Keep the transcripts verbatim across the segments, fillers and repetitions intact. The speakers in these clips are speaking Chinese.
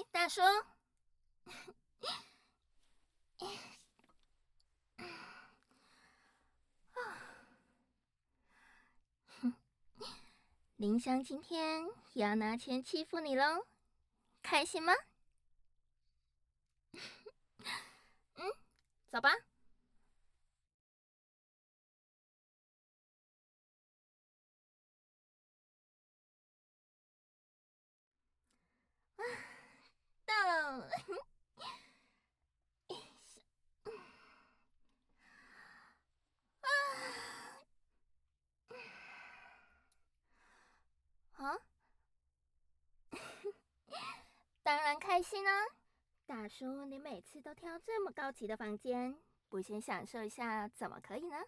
大叔。林香今天也要拿钱欺负你喽，开心吗？嗯，走吧。到了。啊？当然开心啊！大叔，你每次都挑这么高级的房间，不先享受一下怎么可以呢？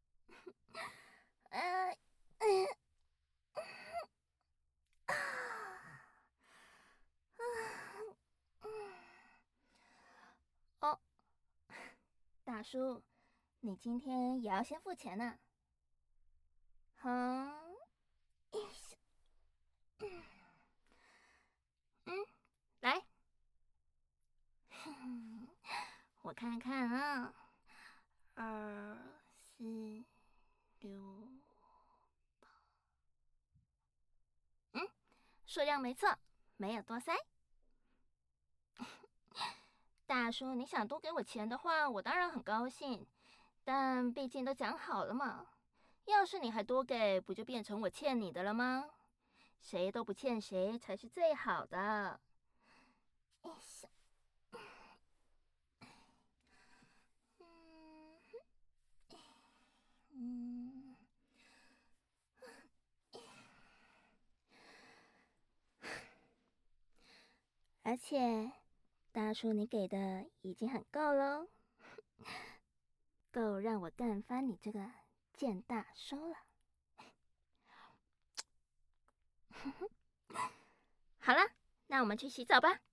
呃，嗯，啊，哦，大叔，你今天也要先付钱呢。好，嗯，来，我看看啊，二四六，嗯，数量没错，没有多塞。大叔，你想多给我钱的话，我当然很高兴，但毕竟都讲好了嘛。要是你还多给，不就变成我欠你的了吗？谁都不欠谁才是最好的。嗯，而且大叔你给的已经很够喽，够让我干翻你这个贱大叔了。好了，那我们去洗澡吧。